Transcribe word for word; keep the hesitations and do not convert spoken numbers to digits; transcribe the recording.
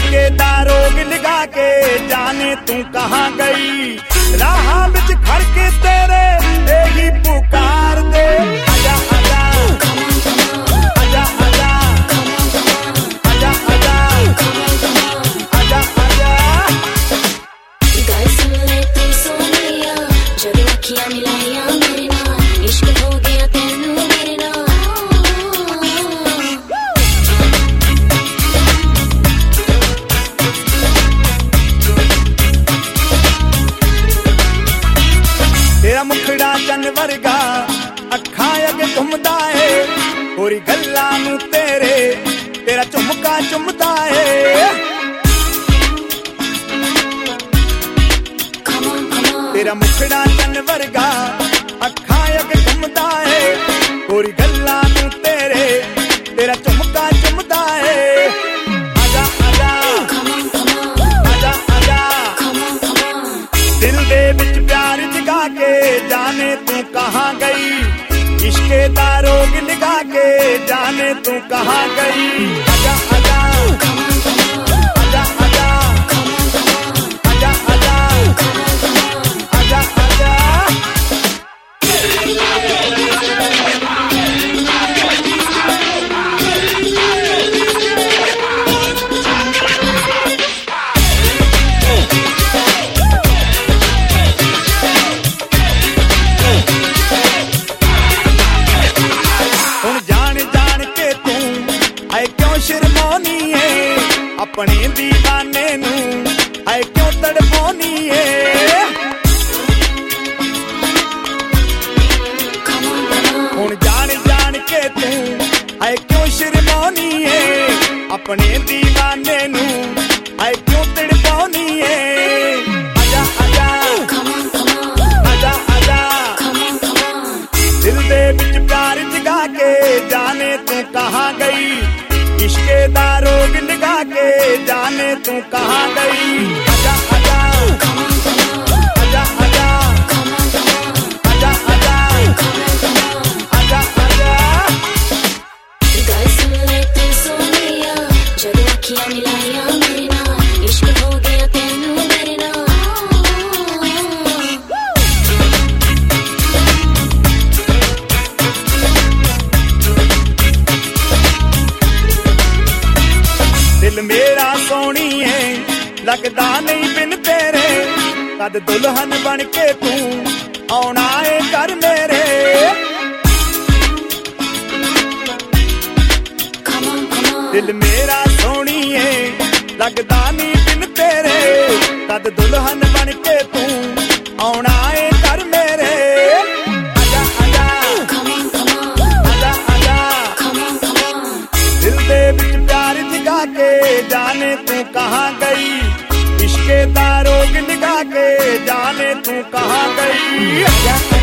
इश्के दा रोग लगा के जाने तू कहाँ गई। राह विच खड़ के तेरे यही पुकार दे, आजा आजा आजा आजा आजा आजा आजा आजा। गल सुन ले तू सोनिया, जदों अखियां मिलाइयां मेरे नाल, इश्क हो गया तैनू मेरे नाल। तेरा मुखड़ा चन वर्गा अखां अगे घुमदा है, होरी गल्लां नूं तेरे तेरा झुमका चुमदा है। तेरा मुखड़ा चन वर्गा अखां अगे घुमदा है, होरी गल्लां नूं तेरे तेरा झुमका चुमदा है। आजा आजा आजा आजा, दिल दे विच प्यार जगा के जाने तू कहाँ गई। इश्के दा रोग लगा के जाने तू कहाँ गई। आजा आजा आजा आजा आजा आजा आजा आजा। शर्मानी है अपने दीवाने नू, है क्यों तड़पानी है। हुण जान जान के तू है क्यों शर्मानी है अपने दीवाने नू, है क्यों तड़पानी है। आजा आजा आजा आजा, दिल दे विच प्यार जगा के जाने तू कहाँ गई। इश्के दा रोग लगा के जाने तू कहाँ गई। आजा आजा आजा आजा आजा आजा आजा आजा। गल सुन ले तू सोनिया, जदों अखियां मिलाइयां मेरे नाल, इश्क हो गया तैनू मेरे नाल। दिल मेरा सोनी है लगदा नहीं बिन तेरे, कद दुल्हन बन के तू आउणा है घर मेरे। दिल मेरा सोनी है लगदा नहीं बिन तेरे, कद दुल्हन बन के तू आउणा है घर मेरे। आजा आजा आजा आजा, दिल दे विच प्यार जगा के जाने तू कहाँ गई। इश्के दा रोग लगा के जाने तू कहाँ गई।